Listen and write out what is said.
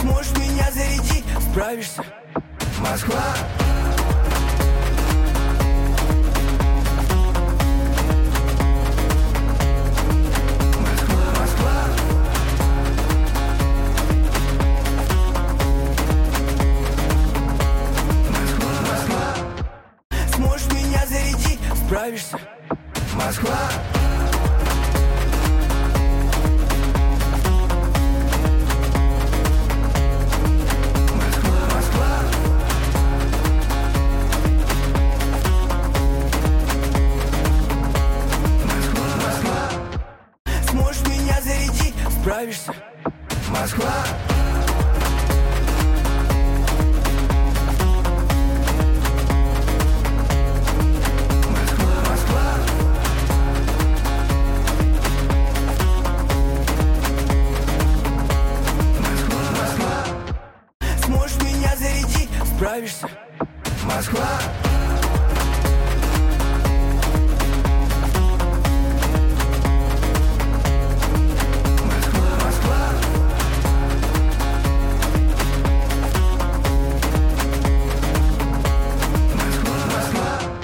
Сможешь меня зарядить, справишься. Москва. Сможешь меня зарядить, справишься. Москва. Сможешь меня зарядить, справишься. Москва. Сможешь меня зарядить, справишься. Москва.